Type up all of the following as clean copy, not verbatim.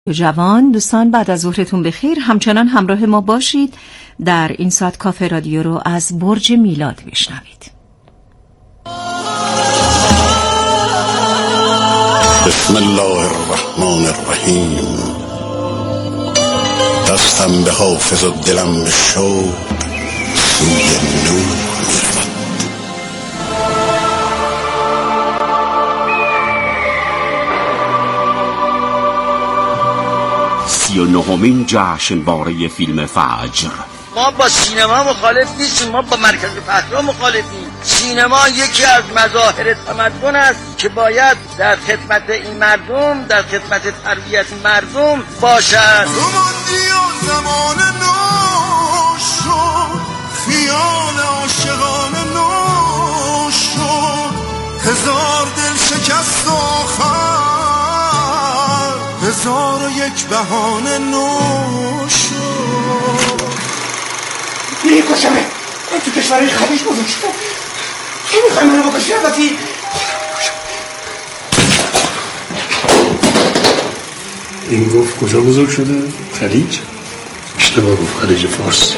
جوان. دوستان بعد از ظهرتون بخیر، همچنان همراه ما باشید. در این ساعت کافه رادیو رو از برج میلاد بشنوید. بسم الله الرحمن الرحیم. دستم به حافظ و دلم به شوق سوی نور میرود. 39مین جشنواره فیلم فجر. ما با سینما مخالف نیستیم، ما با مرکز پهلا مخالفیم. سینما یکی از مظاهر تمدن است که باید در خدمت این مردم، در خدمت تربیت مردم باشد. زمان نو شد، خیال عاشقانه نو شد، هزار دل شکست آخر، هزار و یک بهانه نو شد. میکشمه، این تو کشورهای خلیج بزرگ شده. کی میخوای منو بکشی؟ البته این گفت کجا بزرگ شده؟ خلیج؟ اشتباه گفت، خلیج فارس.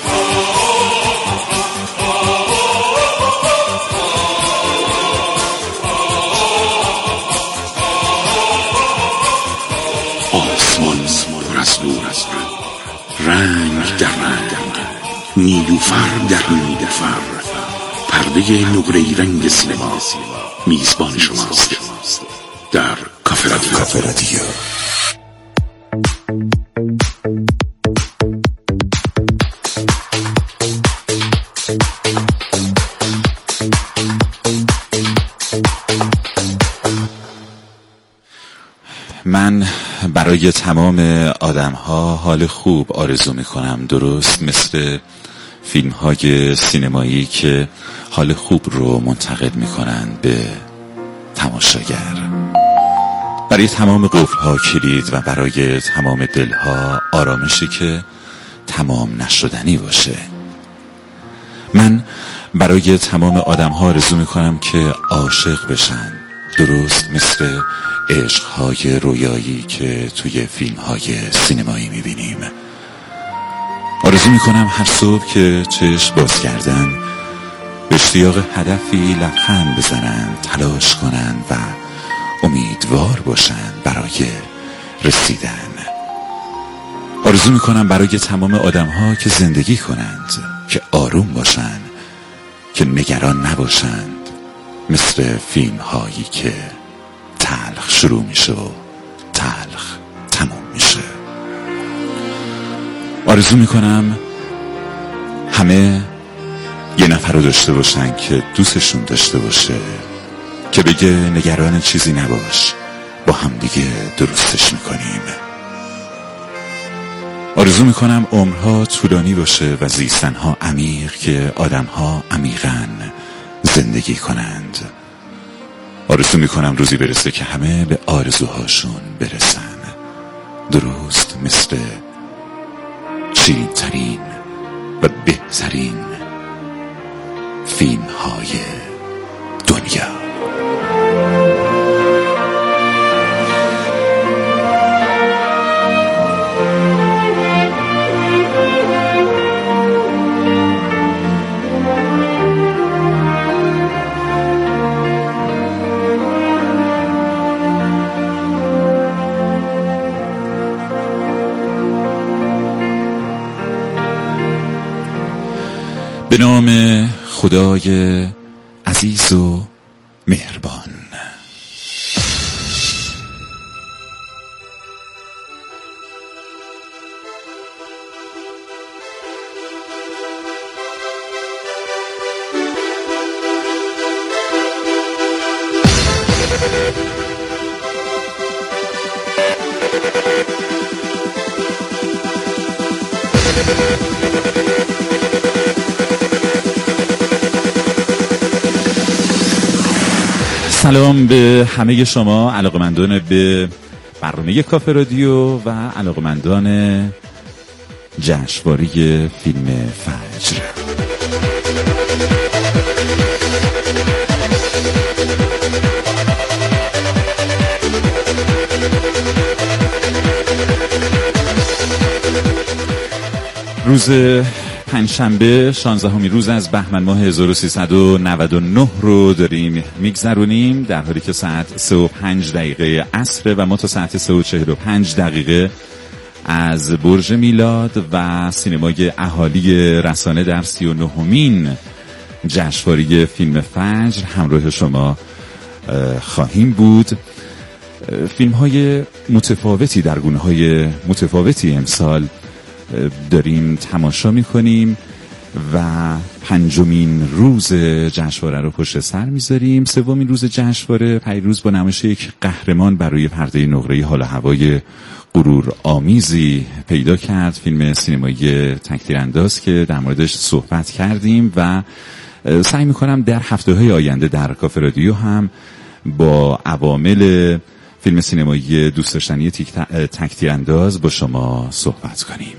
آسمان پر از نور، رنگ در رنگ، نیلوفر در نیلوفر، پرده نقره‌ای رنگ سینما. میزبان شماست در کافه رادیو. من برای تمام آدم‌ها حال خوب آرزو می‌کنم، درست مثل فیلم‌های سینمایی که حال خوب رو منتقل می‌کنن به تماشاگر. برای تمام قفل‌ها کلید و برای تمام دل‌ها آرامشی که تمام نشدنی باشه. من برای تمام آدم‌ها آرزو می‌کنم که عاشق بشن، درست مثل عشق‌های رویایی که توی فیلم‌های سینمایی می‌بینیم. آرزو می‌کنم هر صبح که چشم باز کردن به اشتیاق هدفی لبخند بزنن، تلاش کنن و امیدوار باشن برای رسیدن. آرزو می‌کنم برای تمام آدم‌ها که زندگی کنند، که آروم باشن، که نگران نباشند، مثل فیلم‌هایی که تلخ شروع میشه و تلخ تموم میشه. آرزو میکنم همه یه نفر رو داشته باشن که دوستشون داشته باشه، که بگه نگران چیزی نباش، با هم دیگه درستش میکنیم. آرزو میکنم عمرها طولانی باشه و زیستنها عمیق، که آدمها عمیقاً زندگی کنند. آرزو میکنم روزی برسه که همه به آرزوهاشون برسن، درست مثل شیرین‌ترین و بهترین فیلم‌های دنیا. به نام خدای عزیز و مهربان. سلام به همه شما علاقمندان به برنامه کافه رادیو و علاقمندان جشنواره فیلم فجر. روز پنجشنبه 16 روز از بهمن ماه 1399 رو داریم میگذرونیم، در حالی که ساعت 3:05 عصر و ما تا ساعت 3:45 از برج میلاد و سینمای اهالی رسانه در 39مین جشنواره فیلم فجر همراه شما خواهیم بود. فیلم های متفاوتی در گونه های متفاوتی امسال داریم تماشا میکنیم و 5مین روز جشنواره رو پشت سر میذاریم. 3مین روز جشنواره پیروز با نمایش یک قهرمان برای پرده نقره حال و هوای غرور آمیزی پیدا کرد، فیلم سینمایی تک‌تیرانداز که در موردش صحبت کردیم و سعی میکنم در هفته‌های آینده در کافه رادیو هم با عوامل فیلم سینمایی دوست داشتنی تک‌تیرانداز با شما صحبت کنیم.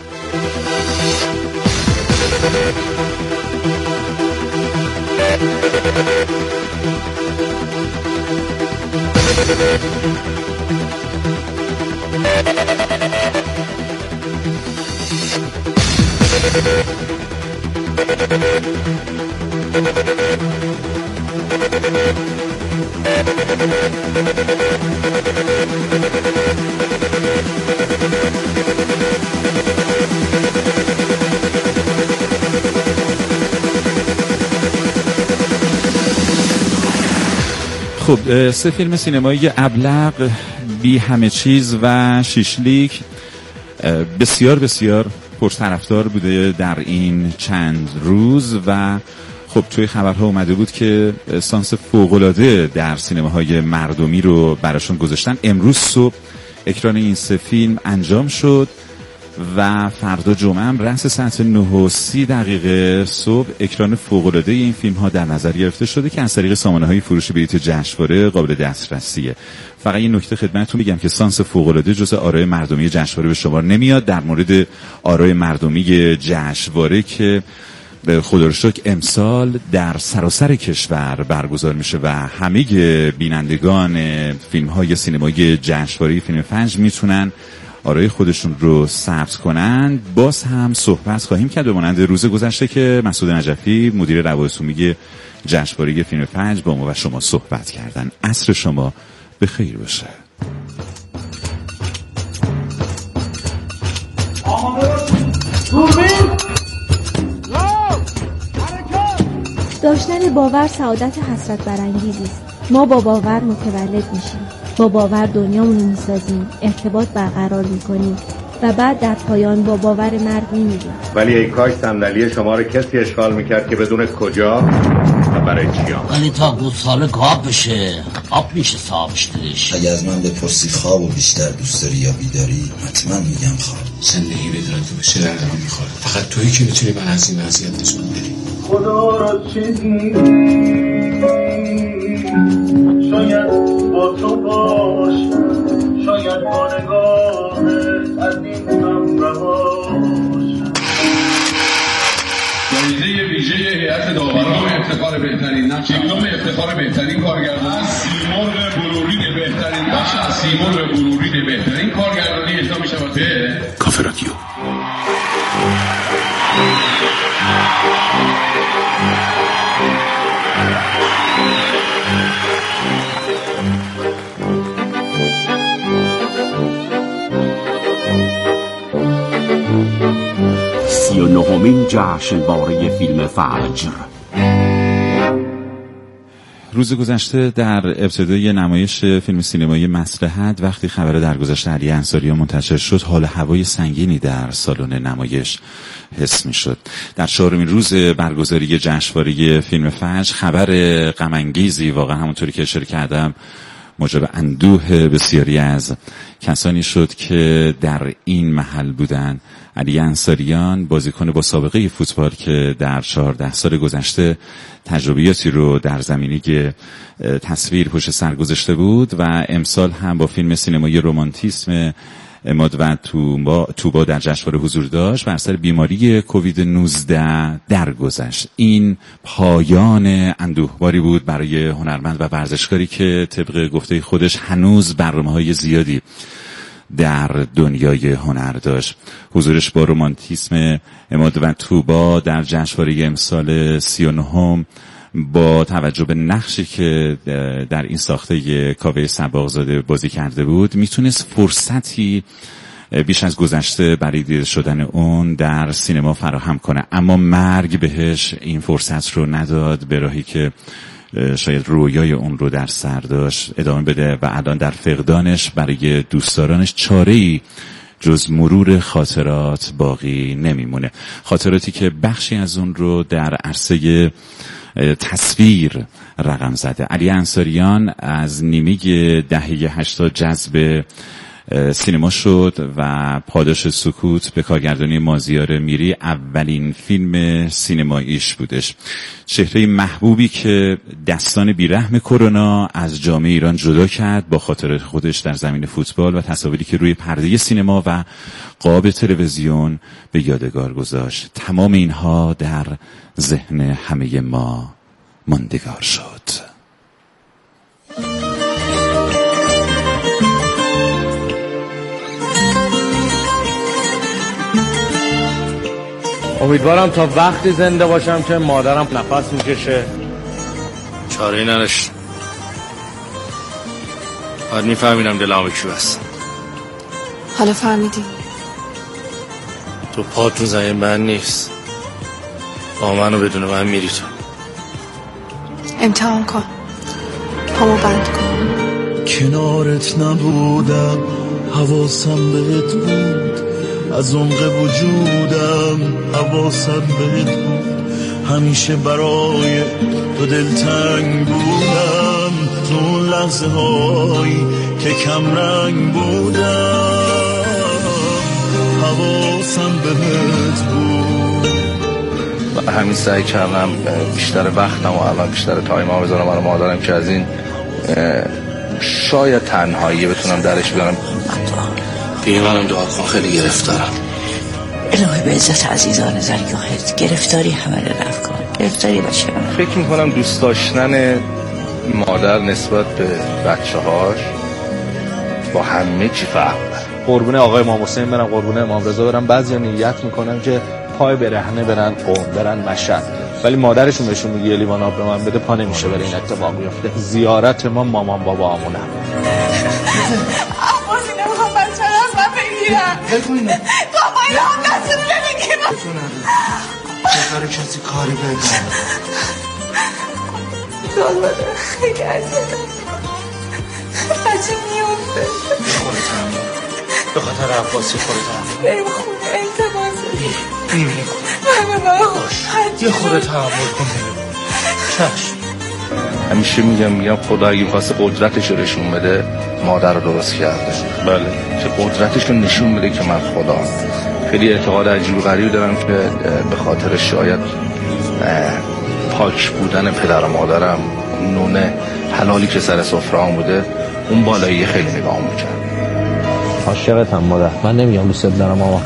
خب، 3 فیلم سینمایی ابلق، بی همه چیز و شیشلیک بسیار بسیار پرطرفدار بوده در این چند روز و خب توی خبرها اومده بود که سانس فوق‌العاده در سینماهای مردمی رو براشون گذاشتن. امروز صبح اکران این 3 فیلم انجام شد و فردا جمعه هم رأس ساعت 9:30 صبح اکران فوق‌العاده این فیلم ها در نظر گرفته شده که از طریق سامانه‌های فروش بلیط جشنواره قابل دسترسیه. فقط یه نکته خدمتتون بگم که سانس فوق‌العاده جزء آرای مردمی جشنواره به شمار نمیاد. در مورد آرای مردمی جشنواره که به خدا رو شکر امسال در سراسر کشور برگزار میشه و همه بینندگان فیلم‌های سینمایی جشنواره فیلم فجر میتونن آرای خودشون رو ثبت کنن. باز هم صحبت خواهیم کرد به مانند روز گذشته که مسعود نجفی مدیر روابط عمومی جشنواره فیلم فجر با ما و شما صحبت کردن. عصر شما به خیر باشه. داشتن باور سعادت حسرت برانگیزی است. ما با باور متولد میشیم، با باور دنیامون رو میسازیم، ارتباط برقرار میکنیم و بعد در پایان با باور مرگ میمیریم. ولی ای کاش صندلی شما رو کسی اشغال میکرد که بدون کجا و برای چیا. ولی تا گوساله گاب بشه آب میشه صاحبش دلش. اگه از من بپرسی خواب و بیشتر دوست داری یا بیداری، حتما میگم خواب. زندگی بدون تو بشه در دارم میخوره. فقط تویی که میتونی من از این وضعیت نشون بدی. خدا را چیزی شاید با تو باش، شاید با نگاهت از این غم رهاش. جایزه ویژه هیئت داوران افتخار بهترین نقش، دیپلم افتخار بهترین کارگردان، سیمرغ بلورین بهترین نقش، سیمرغ بلورین بهترین کارگردانی اهدا می‌شود به کافه رادیو. نهمین جشنواره فیلم فجر. روز گذشته در ابتدای نمایش فیلم سینمایی مصلحت وقتی خبر درگذشت علی انصاریان منتشر شد، حال هوای سنگینی در سالن نمایش حس می‌شد. در 4مین روز برگزاری جشنواره فیلم فجر خبر غم انگیزی واقعا همونطوری که اشاره کردم موجب اندوه بسیاری از کسانی شد که در این محل بودند. علی انصاریان بازیکن با سابقه فوتبال که در 14 سال گذشته تجربیاتی رو در زمینه تصویر پشت سر گذاشته بود و امسال هم با فیلم سینمایی رمانتیسم اماد و توبا در جشنواره حضور داشت و اثر بیماری کووید 19 درگذشت. این پایان اندوهباری بود برای هنرمند و ورزشکاری که طبق گفته خودش هنوز برنامه‌های زیادی در دنیای هنر داشت. حضورش با رومانتیسم عماد و طوبا در جشنواره امسال 39 با توجه به نقشی که در این ساخته کاوه صباغزاده بازی کرده بود میتونست فرصتی بیش از گذشته برای دیده شدن اون در سینما فراهم کنه، اما مرگ بهش این فرصت رو نداد، به راهی که شاید رویای اون رو در سر داشت ادامه بده و الان در فقدانش برای دوستدارانش چاره‌ای جز مرور خاطرات باقی نمیمونه. خاطراتی که بخشی از اون رو در عرصه تصویر رقم زده. علی انصاریان از نیمه دهه 80 جذب سینما شد و پاداش سکوت به کارگردانی مازیار میری اولین فیلم سینماییش بودش. چهره محبوبی که دستان بیرحم کرونا از جامعه ایران جدا کرد با خاطرات خودش در زمین فوتبال و تصاویری که روی پرده سینما و قاب تلویزیون به یادگار گذاشت. تمام اینها در ذهن همه ما ماندگار شد. امیدوارم تا وقتی زنده باشم که مادرم نفس میکشه. چاره‌ای نداشت. باید میفهمیدم دلم به کی بست. حالا فهمیدی؟ تو پا تو زمین من نیست. با منو بدون من میری تو. امتحان کن. پامو بند کن. کنارت نبودم حواسم بهت بود، از عمق وجودم حواسم بهت بود، همیشه برای تو دلتنگ بودم، تو اون لحظه هایی که کم رنگ بودم حواسم بهت بود. و همین سعی کردم بیشتر وقتم و الان بیشتر تایمم بذارم برای مادرم که از این شاید تنهایی بتونم درش بیارم. دیگه منم دعا کن، خیلی گرفتارم. الهی به عزت عزیزان زرگاهت گرفتاری همه رو رفت کن. گرفتاری باشه. فکر میکنم دوست داشتن مادر نسبت به بچه هاش با همه چی فرق داره. قربونه آقای امام حسین برن، قربونه امام رضا برن. بعضیا نیت میکنن که پای برهنه برن قم، برن مشهد، ولی مادرشون بهشون میگه لیوان آب به من بده، پا نمیشه برای این اتفاق بیفته. زیارت ما مامان بابا امونه. عباسی نمیخوام بچه رو از من بگیرم. بابا اینا هم دستون نمیگیرم. چه کسی کاری بگم. دالباده خیلی عزیزم. بچه میونده. خودت هم به خاطر عباسی خودت هم بریم خونه التماسه. میبینی باش یه خودت تحمل کن. چشم. همیشه میگم خدا اگه می‌خواسته قدرتش رو نشون بده مادر رو درست کرده. بله، که قدرتش رو نشون بده که من خدا. خیلی اعتقاد عجیب و غریبی دارم که به خاطر شاید پاک بودن پدر و مادرم، نون حلالی که سر سفره‌ام بوده، اون بالایی خیلی نگاه می‌کرد. عاشقتم مادر. من نمیگم دوست دارم ماما.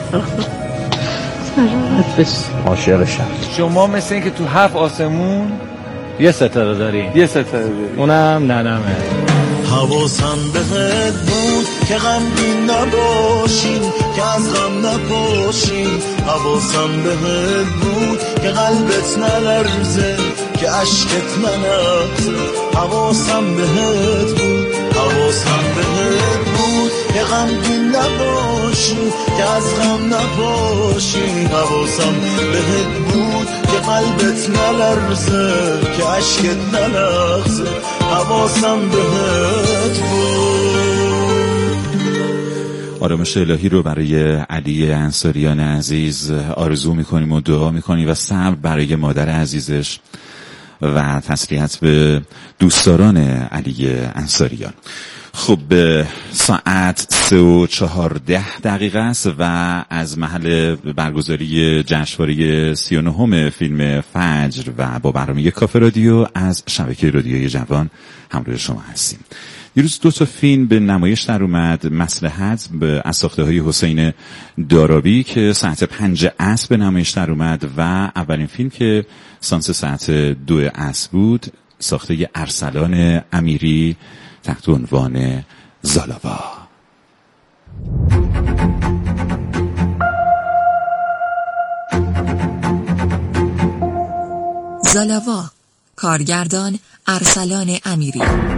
عاشقشم. شما مثل این که تو 7 آسمون یه ستاره داری. یه ستاره داری. اونم ننمه. حواسم بهت بود که غمگین نباشی، که از غم نپاشی. حواسم بهت بود که قلبت نلرزه، که عشقت نلرزه. حواسم بهت بود، حواسم بهت بود که غمگین نباشی، که از غم نپاشی. حواسم بهت بود که قلبت نلرزه، که عشقت نلرزه. حواسم بهت بود. آرامش الهی رو برای علی انصاریان عزیز آرزو میکنیم و دعا میکنیم و صبر برای مادر عزیزش و تسلیت به دوستداران علی انصاریان. خب ساعت 3:14 است و از محل برگزاری جشنواره 39 فیلم فجر و با برنامه کافه رادیو از شبکه رادیوی جوان همراه شما هستیم. دیروز 2 فیلم به نمایش در اومد. مصلحت از ساخته‌های حسین دارابی که ساعت 5 عصر به نمایش در اومد و اولین فیلم که سانس ساعت 2 عصر بود ساخته ارسلان امیری تحت عنوان زالاوا. زالاوا، کارگردان ارسلان امیری.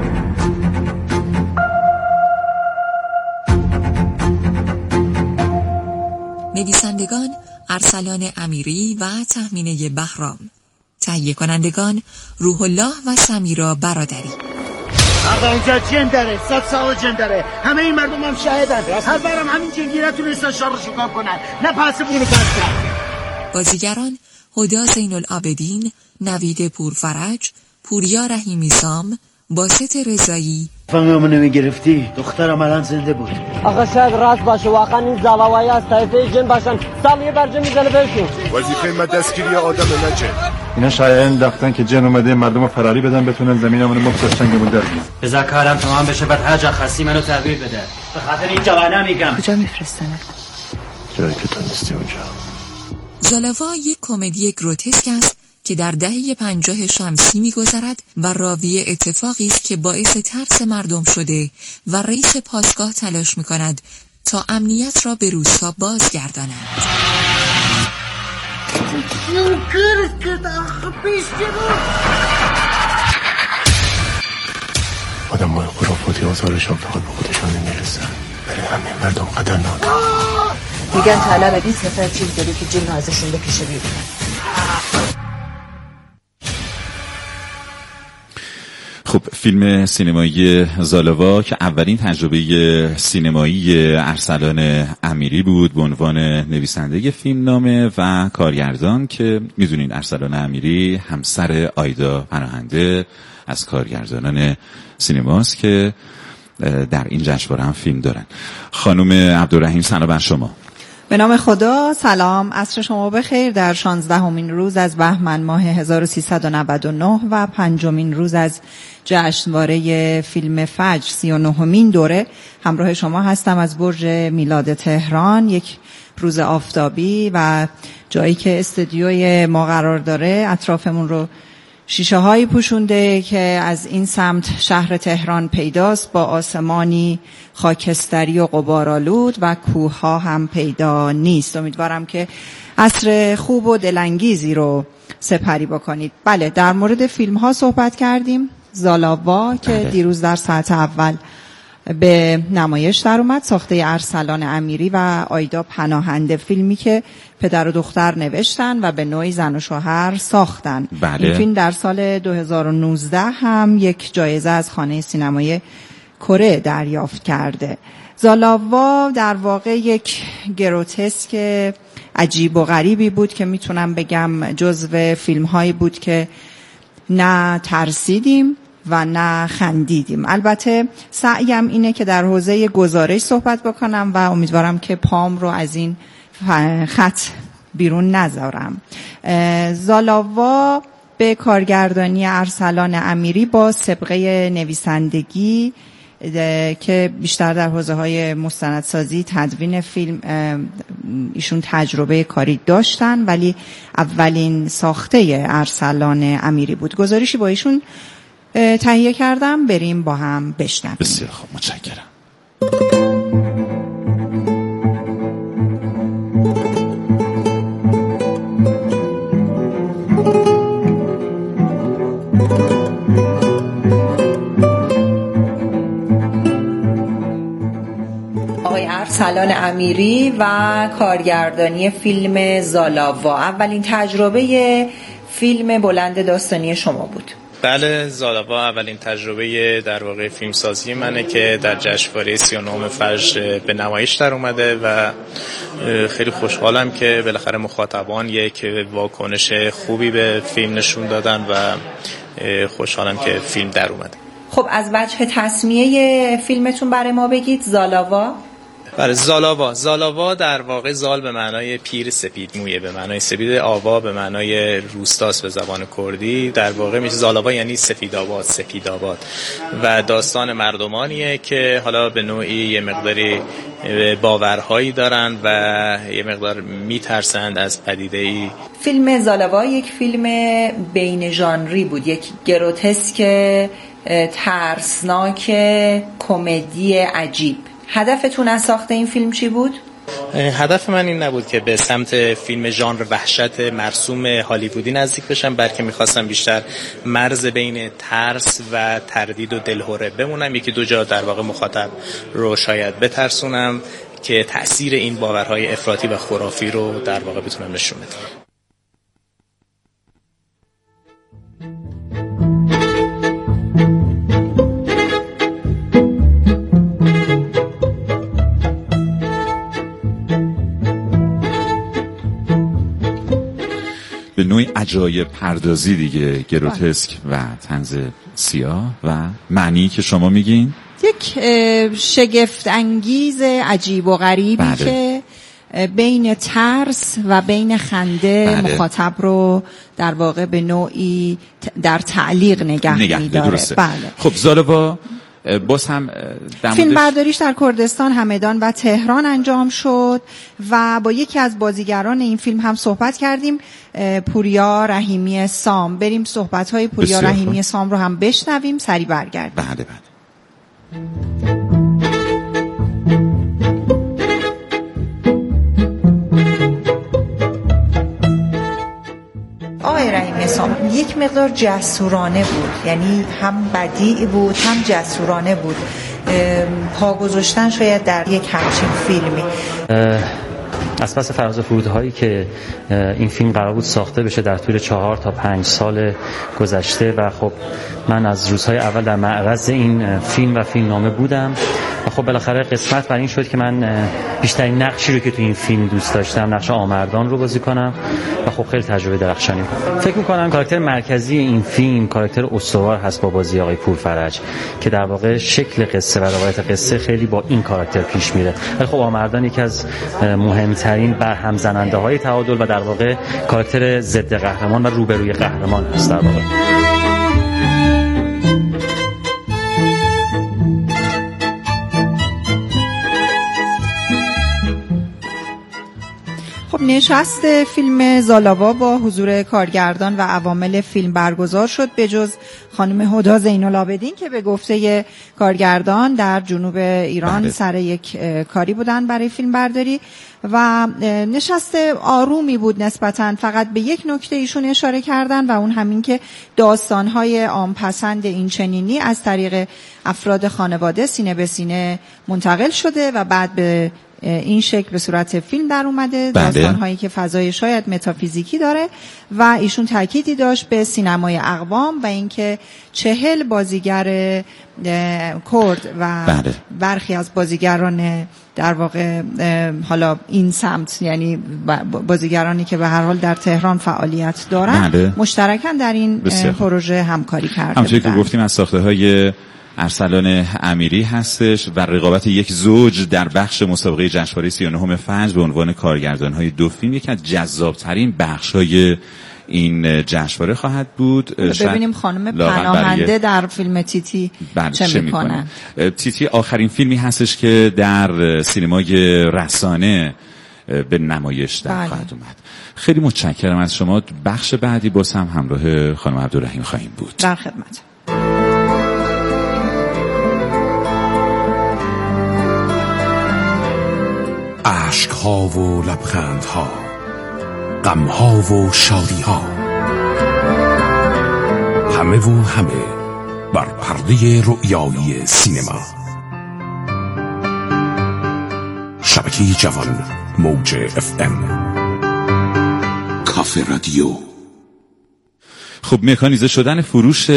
نویسندگان ارسلان امیری و تهمینه بهرام. تهیه کنندگان روح الله و سمیرا برادری. آقا اینجا جن داره، 100 سال جن داره، همه این مردم هم شاهدن. هر بارم همین جنگیره تونستن شهر رو شکاب کنن، نه پاسبون کردن. بازیگران هدی زین‌العابدین، نوید پورفرج، پوریا رحیمی سام، باسط رضایی. فهممون نمیگرفتی؟ دخترم الان زنده بود. آقا شاید راست باشه، واقعا این زواوایی از طایفه جن باشن. سالیه بر جن میزنه بهشون. وظیفه ما دستگیری آدم نه جن. اینا شایعه انداختن که جن اومده مردم رو فراری بدن بتونن زمینمون مفت چنگمون در بیارن. بذار کارم تمام بشه بعد هر جا خاصی منو تحویل بده. به خاطر این جوانا میگم. کجا میفرستنه؟ جایی که تو نیستی اونجا. زالاوا یک کمدی گروتسک است که در دهه 50 شمسی می‌گذرد و راوی اتفاقی است که باعث ترس مردم شده و رئیس پاسگاه تلاش می‌کند تا امنیت را به روستا بازگرداند. آدم های خرافاتی آزارشان فقط به خودشان نمیرسن، برای همین مردم خطرناک. میگن طلب این سفر چیز داری که جن ازشون بکشه بیرون. خب فیلم سینمایی زالاوا که اولین تجربه سینمایی ارسلان امیری بود به عنوان نویسنده فیلمنامه و کارگردان، که میدونین ارسلان امیری همسر آیدا پناهنده از کارگردانان سینماست که در این جشنواره هم فیلم دارن. خانم عبدالرحیم سلام بر شما. به نام خدا، سلام، عصر شما بخیر. در 16مین روز از بهمن ماه 1399 و 5مین روز از جشنواره فیلم فجر 39مین دوره همراه شما هستم از برج میلاد تهران. یک روز آفتابی و جایی که استودیوی ما قرار داره اطرافمون رو شیشه هایی پوشونده که از این سمت شهر تهران پیداست، با آسمانی خاکستری و غبارآلود و کوه ها هم پیدا نیست. امیدوارم که عصر خوب و دلانگیزی رو سپری بکنید. بله، در مورد فیلم ها صحبت کردیم. زالاوا که دیروز در ساعت اول به نمایش در اومد، ساخته ارسلان امیری و آیدا پناهنده، فیلمی که پدر و دختر نوشتن و به نوعی زن و شوهر ساختن. بله. این فیلم در سال 2019 هم یک جایزه از خانه سینمای کره دریافت کرده. زالاوا در واقع یک گروتسک عجیب و غریبی بود که میتونم بگم جزو فیلم هایی بود که نه ترسیدیم و نه خندیدیم. البته سعیم اینه که در حوزه گزارش صحبت بکنم و امیدوارم که پام رو از این خط بیرون نذارم. زالاوا به کارگردانی ارسلان امیری با سابقه نویسندگی که بیشتر در حوزه های مستندسازی، تدوین فیلم ایشون تجربه کاری داشتن، ولی اولین ساخته ارسلان امیری بود. گزارشی با ایشون تهیه کردم، بریم با هم بشنویم. بسیار خوب، متشکرم. آقای ارسلان امیری و کارگردانی فیلم زالاوا، اولین تجربه فیلم بلند داستانی شما بود. بله، زالاوا اولین تجربه در واقع فیلمسازی منه که در جشنواره 39 فجر به نمایش در اومده و خیلی خوشحالم که بالاخره مخاطبان یک واکنش خوبی به فیلم نشون دادن و خوشحالم که فیلم در اومده. خب از وجه تسمیه فیلمتون برای ما بگید. زالاوا. بله، زالاوا در واقع زال به معنای پیر سپید مویه، به معنای سپید، آوا به معنای روستاست به زبان کردی. در واقع میشه زالاوا یعنی سپیدآباد و داستان مردمانیه که حالا به نوعی یه مقداری باورهایی دارن و یه مقدار میترسند از پدیده‌ای. فیلم زالاوا یک فیلم بین ژانری بود، یک گروتسک ترسناک کمدی عجیب. هدفتون از ساخت این فیلم چی بود؟ هدف من این نبود که به سمت فیلم ژانر وحشت مرسوم هالیوودی نزدیک بشم، بلکه میخواستم بیشتر مرز بین ترس و تردید و دلهره بمونم. یکی دو جا در واقع مخاطب رو شاید بترسونم که تأثیر این باورهای افراطی و خرافی رو در واقع بتونم نشون بدم. به نوعی عجایب پردازی دیگه، گروتسک و طنز سیاه و معنی که شما میگین یک شگفت انگیز عجیب و غریبی که بین ترس و بین خنده مخاطب رو در واقع به نوعی در تعلیق نگه می‌داره. خب زالوا باز هم فیلم برداریش در کردستان، همدان و تهران انجام شد و با یکی از بازیگران این فیلم هم صحبت کردیم، پوریا رحیمی سام. بریم صحبت‌های پوریا رحیمی سام رو هم بشنویم، سریع برگردیم. بله. آقای رحیمی سام یک مقدار جسورانه بود، یعنی هم بدیع بود هم جسورانه بود. پا گذاشتن شاید در یک همچین فیلمی. از پس فراز و فرودهایی که این فیلم قرار بود ساخته بشه در طول 4 تا 5 سال گذشته و خب من از روزهای اول در معرض این فیلم و فیلمنامه بودم و خب بالاخره قسمت بر این شد که من بیشترین نقشی رو که تو این فیلم دوست داشتم نقش آمردان رو بازی کنم و خب خیلی تجربه درخشانی بود. فکر می‌کنم کاراکتر مرکزی این فیلم کاراکتر استوار هست با بازی آقای پورفرج که در واقع شکل قصه و روایت قصه خیلی با این کاراکتر پیش میره. ولی خب آمردان یکی از مهمترین برهم زننده های تعادل و در واقع کاراکتر ضد قهرمان و روبروی قهرمان هست در واقع. خب نشست فیلم زالاوا با حضور کارگردان و عوامل فیلم برگزار شد، به جز خانم هدی زین‌العابدین که به گفته کارگردان در جنوب ایران سر یک کاری بودن برای فیلم برداری و نشست آرومی بود نسبتاً. فقط به یک نکته ایشون اشاره کردن و اون همین که داستان‌های عام‌پسند این چنینی از طریق افراد خانواده سینه به سینه منتقل شده و بعد به این شکل به صورت فیلم در اومده. داستان‌هایی که فضای شاید متافیزیکی داره و ایشون تأکیدی داشت به سینمای اقوام و اینکه 40 بازیگر کرد و برخی از بازیگران در واقع حالا این سمت، یعنی بازیگرانی که به هر حال در تهران فعالیت دارن مشترکاً در این پروژه همکاری کرده. همونطوری که گفتیم از ساخته‌های ارسلان امیری هستش و رقابت یک زوج در بخش مسابقه جشنواره 39 فجر به عنوان کارگردان‌های دو فیلم یکی از جذاب‌ترین بخش‌های این جشنواره خواهد بود. ببینیم خانم پناهنده در فیلم تیتی چه میکنن. تیتی آخرین فیلمی هستش که در سینمای رسانه به نمایش در خواهد اومد. خیلی متشکرم از شما. بخش بعدی باز هم همراه خانم عبدالرحیم خواهیم بود. در خدمت. عشق‌ها و لبخندها، غم‌ها و شادی‌ها، همه و همه بر پرده رؤیایی سینما. شبکه جوان موج FM کافه رادیو. خب مکانیزه شدن فروش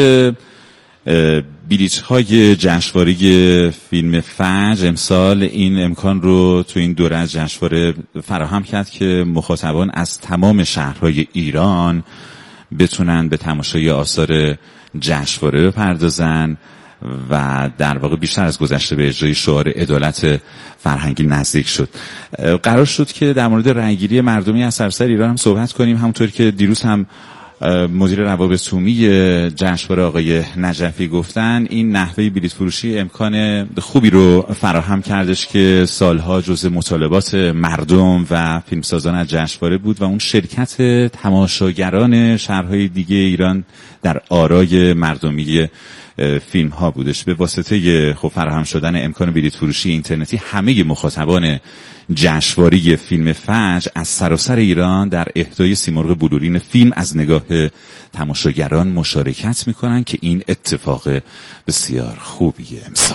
بلیط‌های جشنواره فیلم فجر امسال این امکان رو تو این دوره از جشنواره فراهم کرد که مخاطبان از تمام شهرهای ایران بتونن به تماشای آثار جشنواره بپردازن و در واقع بیشتر از گذشته به اجرای شعار عدالت فرهنگی نزدیک شد. قرار شد که در مورد رأیگیری مردمی از سراسر ایران هم صحبت کنیم، همونطور که دیروز هم مدیر روابط عمومی جشنواره آقای نجفی گفتن این نحوه بلیط فروشی امکان خوبی رو فراهم کردش که سالها جزء مطالبات مردم و فیلمسازان از جشنواره بود و اون شرکت تماشاگران شهرهای دیگه ایران در آرای مردمی فیلم ها بودش. به واسطه خب فراهم شدن امکان بلیط فروشی اینترنتی همه مخاطبان جشنواره فیلم فجر از سراسر ایران در اهدای سیمرغ بلورین فیلم از نگاه تماشاگران مشارکت میکنن که این اتفاق بسیار خوبیه امسال.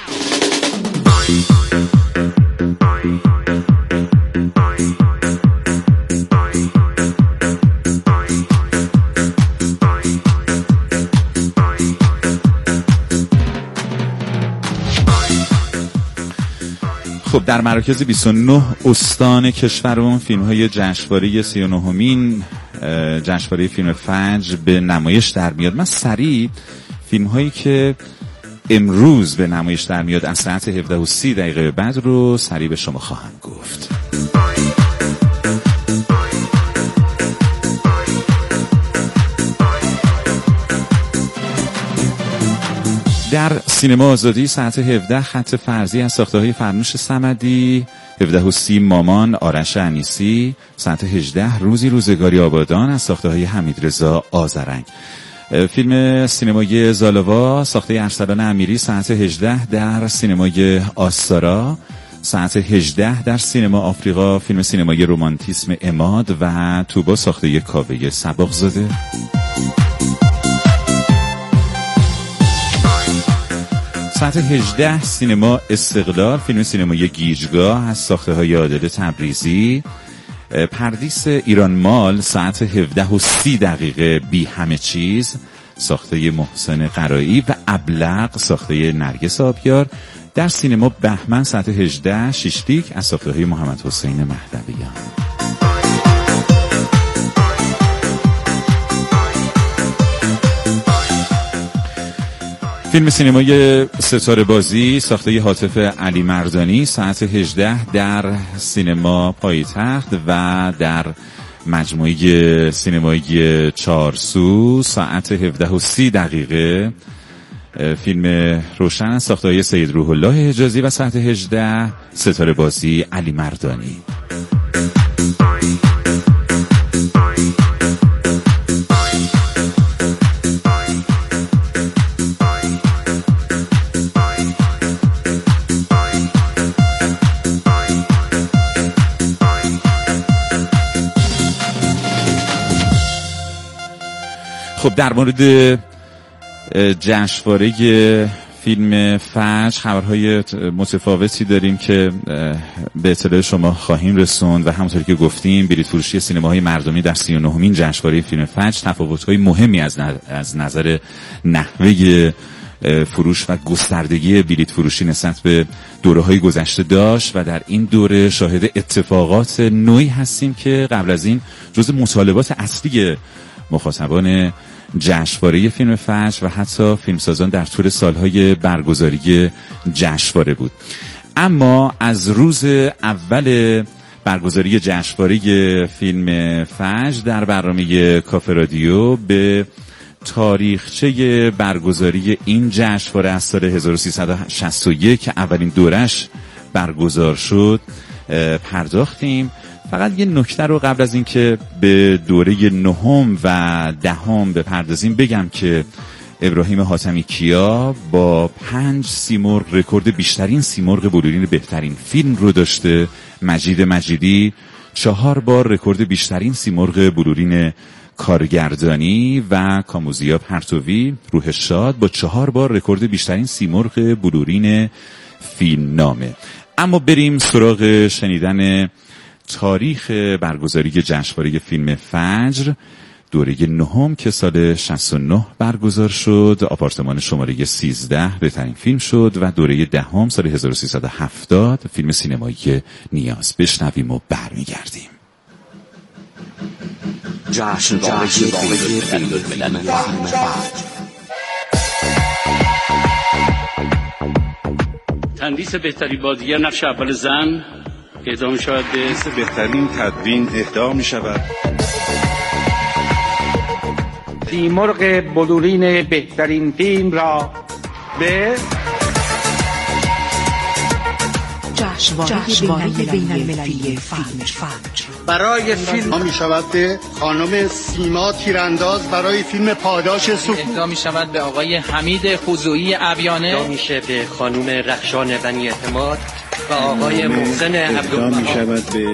خب در مراکز 29 استان کشورمون فیلم‌های جشنواره 39مین جشنواره فیلم فجر به نمایش در میاد. من سریع فیلم‌هایی که امروز به نمایش در میاد از ساعت 17:30 بعد رو سریع به شما خواهم گفت. در سینما آزادی ساعت 17 خط فرضی از ساخته‌های فرنوش صمدی، 17:30 مامان آرش انیسی، ساعت 18 روزی روزگاری آبادان از ساخته‌های حمیدرضا آذرنگ. فیلم سینمایی زالوا ساخته ارسلان امیری ساعت 18 در سینمای آستارا، ساعت 18 در سینما آفریقا فیلم سینمایی رومانتیسم اماد و توبا ساخته کاوه سباقزاده. ساعت 18 سینما استقلال فیلم سینمایی گیجگاه از ساخته‌های عادل تبریزی. پردیس ایران مال ساعت 17:30 بی همه چیز ساخته محسن قرایی و ابلق ساخته نرگس آبیار. در سینما بهمن ساعت 18 شیشلیک از ساخته‌های محمد حسین مهدویان. فیلم سینمای ستاره بازی ساخته حاطف علی مردانی ساعت 18 در سینما پایتخت و در مجموعه سینمایی چارسو ساعت 17:30 فیلم روشن ساخته سید روح الله حجازی و ساعت 18 ستاره بازی علی مردانی. خب در مورد جشنواره فیلم فجر خبرهای متفاوتی داریم که به اطلاع شما خواهیم رسوند و همونطوری که گفتیم بلیط فروشی سینماهای مردمی در 39مین جشنواره فیلم فجر تفاوت‌های مهمی از نظر نحوه فروش و گستردگی بلیط فروشی نسبت به دوره‌های گذشته داشت و در این دوره شاهد اتفاقات نوعی هستیم که قبل از این جزو مطالبات اصلی مخاطبان جشنواره فیلم فجر و حتی فیلمسازان در طول سالهای برگزاری جشنواره بود. اما از روز اول برگزاری جشنواره فیلم فجر در برنامه کافه رادیو به تاریخچه برگزاری این جشنواره از سال 1361 که اولین دورش برگزار شد پرداختیم. فقط یه نکته رو قبل از اینکه به دوره 9 و 10 بپردازیم بگم که ابراهیم حاتمی کیا با 5 سیمرغ رکورد بیشترین سیمرغ بلورین بهترین فیلم رو داشته. مجید مجیدی 4 بار رکورد بیشترین سیمرغ بلورین کارگردانی و کاموزیا پرتوی روح شاد با 4 بار رکورد بیشترین سیمرغ بلورین فیلم نامه. اما بریم سراغ شنیدن تاریخ برگزاری جشنواره فیلم فجر. دوره 9 که سال 69 برگزار شد، آپارتمان شماره 13 بهترین فیلم شد و دوره 10 سال 1370 فیلم سینمایی نیاز. بشنویم و برمیگردیم. جشنواره فیلم فجر. تندیس بهترین بازیگر نقش اول زن اهدا می شود به بهترین تدوین اهدا می شود. سیمرغ بلورین بهترین فیلم را به جشنواره بین‌المللی فجر. برای فیلم می شود به خانم سیما تیرانداز برای فیلم پاداش سکوت. اهدا می شود به آقای حمید خضوعی ابیانه. اهدا میشه به خانم رخشان بنی اعتماد و آقای محسن عبدالبها.